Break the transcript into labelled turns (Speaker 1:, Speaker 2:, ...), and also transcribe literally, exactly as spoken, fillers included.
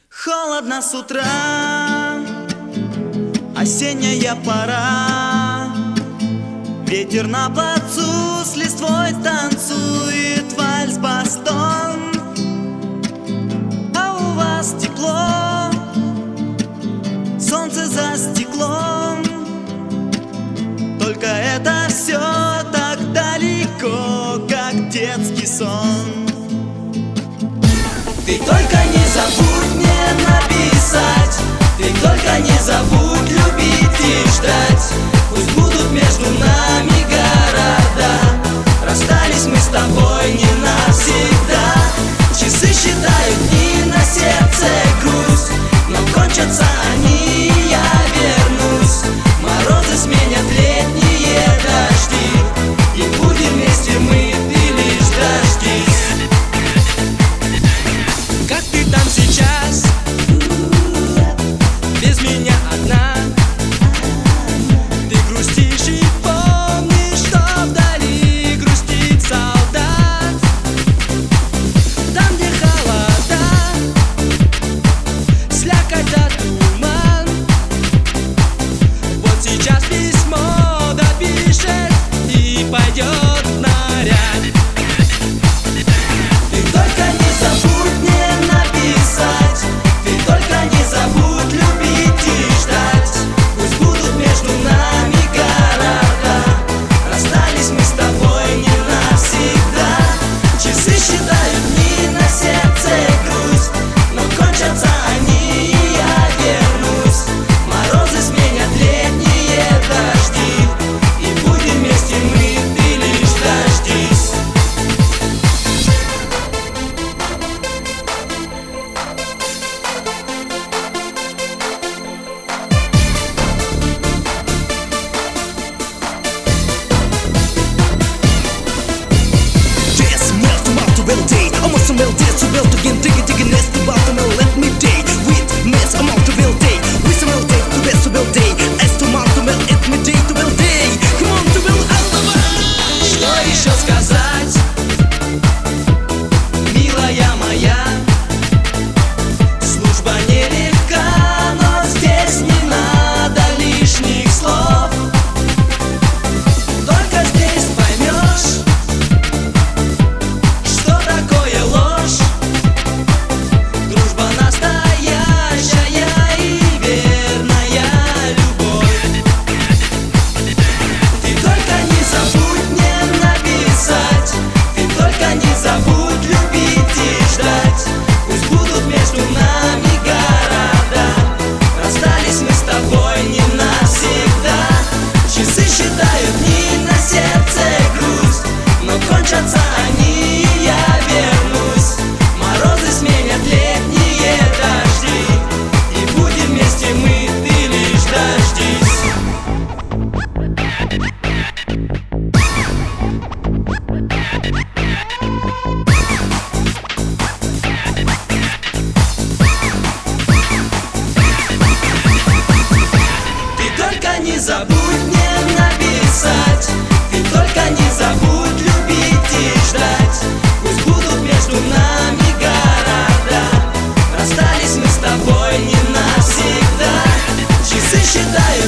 Speaker 1: Холодно с утра, осенняя пора, ветер на плацу с листвой танцует вальс-бастон. А у вас тепло, солнце за стеклом, только это все так далеко, как детский сон. Ты только не забудь мне написать, ты только не забудь любить и ждать. Пусть будут между нами города, расстались мы с тобой не навсегда. Часы считают дни, на сердце грусть, но кончатся они, и я вернусь. Морозы сменят летние дожди, и будем вместе мы, ты лишь дождись. Как ты там сейчас, без меня одна? Ты грустишь и помнишь, что вдали грустит солдат. Там, где холода, слякоть да туман. Вот сейчас письмо допишет и пойдет в наряд. Ты только не забудь мне написать, ты только не забудь любить и ждать. Пусть будут между нами города, расстались мы с тобой не навсегда. Часы считают дни, на сердце грусть, но кончатся они, и я вернусь. Морозы сменят летние дожди, и будем вместе мы, ты лишь дождись.
Speaker 2: Yes, melt to mouth to well day. I'm on some well day, so well again, dig it, dig it, nest to bottom, well, let me day. With mess, I'm on to well day. With some well day, to best to well day. As to mouth to well, let me day to well day. Come on to well, Alabama.
Speaker 1: Что еще сказать, милая моя? Служба нелегка, но здесь не надо лишних слов. Только здесь поймешь, что такое ложь. Дружба настоящая и верная любовь. Ты только не забудь мне написать, ты только не забудь любить и ждать. Пусть будут между нами города, расстались мы с тобой не навсегда. Часы считают дни, на сердце грусть, но кончатся они, и я вернусь. Морозы сменят летние дожди, и будем вместе мы, ты лишь дождись. Ты только не забудь мне написать, ты только не забудь любить и ждать. Пусть будут между нами города, расстались мы с тобой не навсегда. Часы считают